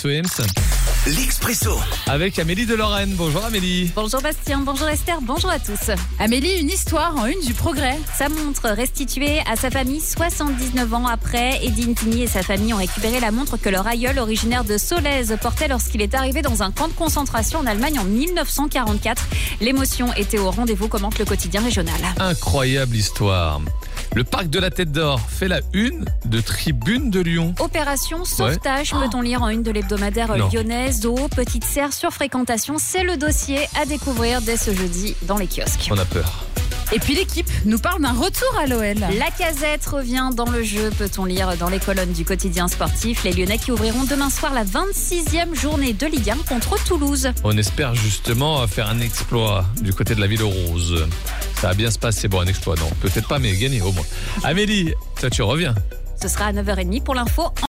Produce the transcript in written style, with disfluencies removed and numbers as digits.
l'Expresso EMS. L'Expresso. Avec Amélie de Lorraine. Bonjour Amélie. Bonjour Bastien, bonjour Esther, bonjour à tous. Amélie, une histoire en une du Progrès. Sa montre restituée à sa famille 79 ans après. Edine Tigny et sa famille ont récupéré la montre que leur aïeul, originaire de Solèze, portait lorsqu'il est arrivé dans un camp de concentration en Allemagne en 1944. L'émotion était au rendez-vous, commente le quotidien régional. Incroyable histoire. Le parc de la Tête d'Or fait la une de Tribune de Lyon. Opération sauvetage, peut-on lire en une de l'hebdomadaire Non. lyonnaise. Eau, petite serre, surfréquentation, c'est le dossier à découvrir dès ce jeudi dans les kiosques. On a peur. Et puis l'équipe nous parle d'un retour à l'OL. Lacazette revient dans le jeu, peut-on lire dans les colonnes du quotidien sportif. Les Lyonnais qui ouvriront demain soir la 26e journée de Ligue 1 contre Toulouse. On espère justement faire un exploit du côté de la Ville Rose. Ça va bien se passer. Bon, un exploit, non. Peut-être pas, mais gagner au moins. Amélie, toi tu reviens. Ce sera à 9h30 pour l'info.